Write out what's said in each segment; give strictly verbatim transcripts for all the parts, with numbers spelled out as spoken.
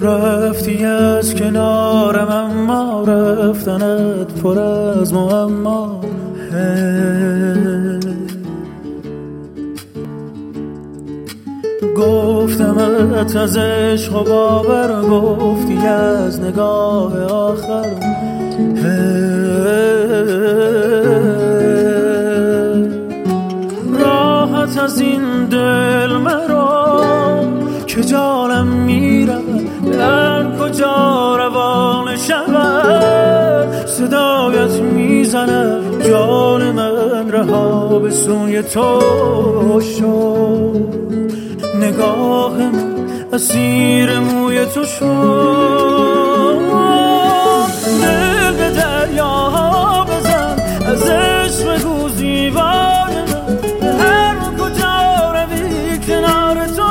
رفتی از کنارم اما رفتنت پر از معما. گفتمت از عشق و باور، گفتی از نگاه آخر. راحت از این دل مرا که جانم میره، در کجا روان شود صدایت میزنه. جان من رها به سوی تو شد، نگاه من اسیر موی تو شد. دل به دریاها بزن، از عشق بگو زیبای من، به هر کجا روی کنار تو.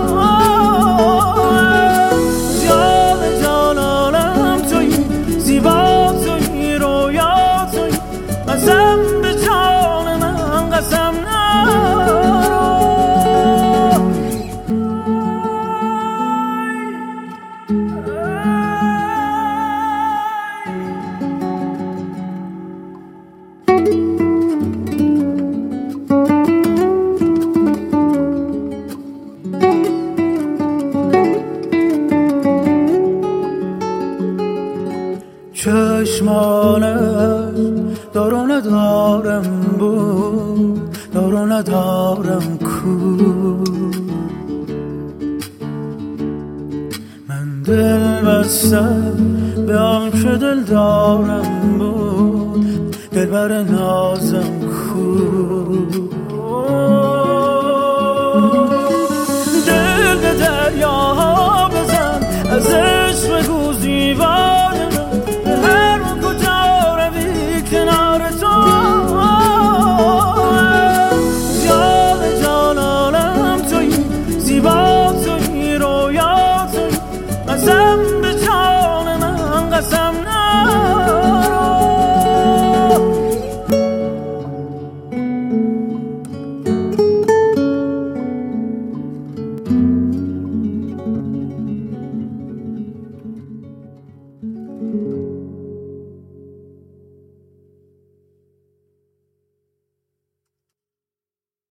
جان جانانم تویی، زیبا تویی، رویا تویی، قسم به جان من قسم نرو. چشمانت دارو ندارم بود، دارو ندارم کو. من دل بستم به آن که دل دارم بود، دل بر نازم کو.